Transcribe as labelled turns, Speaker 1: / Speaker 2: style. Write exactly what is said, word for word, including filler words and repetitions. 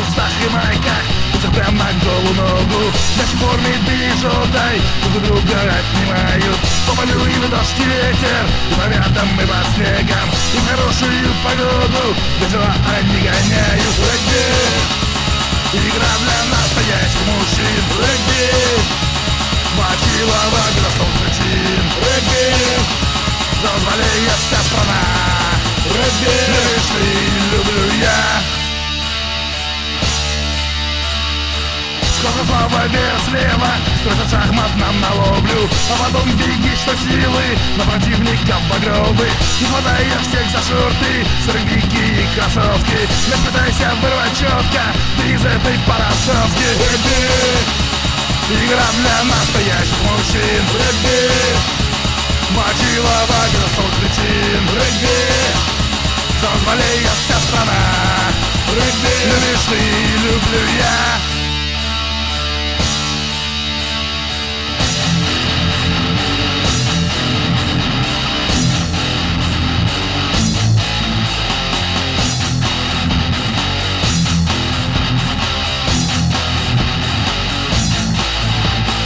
Speaker 1: трусах и майках, пусть прям на голую ногу. Мяч в форме бейжотай, друг друга отнимают. По полю и в дождь и ветер, и по вятам, и по снегам, и в хорошую погоду без дела они гоняют. Регби, игра для настоящих мужчин. Регби, мочила вагина стол причин. Регби, дозволяет вся страна. Регби, любишь ты, люблю я. Сколько слава вверх слева, строится шахматном на ловлю. А потом беги, что силы, на противников багровых. Не хватая всех за шорты, сорвики и кроссовки. Не пытайся вырвать четко, ты из этой парасовки. Регби, игра для настоящих мужчин. Регби, мочила вагина стол причин. Регби, позволяет вся страна. Регби, любишь ты, люблю я.